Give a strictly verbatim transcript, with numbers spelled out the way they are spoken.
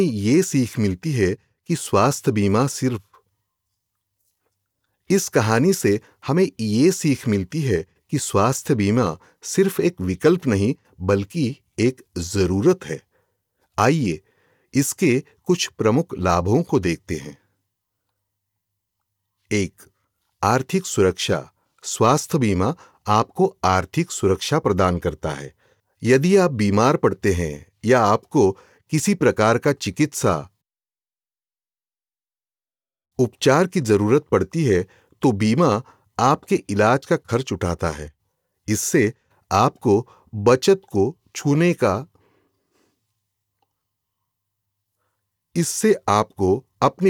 ये सीख मिलती है कि स्वास्थ्य बीमा सिर्फ इस कहानी से हमें ये सीख मिलती है कि स्वास्थ्य बीमा सिर्फ एक विकल्प नहीं बल्कि एक जरूरत है। आइए इसके कुछ प्रमुख लाभों को देखते हैं। एक, आर्थिक सुरक्षा। स्वास्थ्य बीमा आपको आर्थिक सुरक्षा प्रदान करता है। यदि आप बीमार पड़ते हैं या आपको किसी प्रकार का चिकित्सा उपचार की जरूरत पड़ती है तो बीमा आपके इलाज का खर्च उठाता है। इससे आपको बचत को छूने का इससे आपको अपनी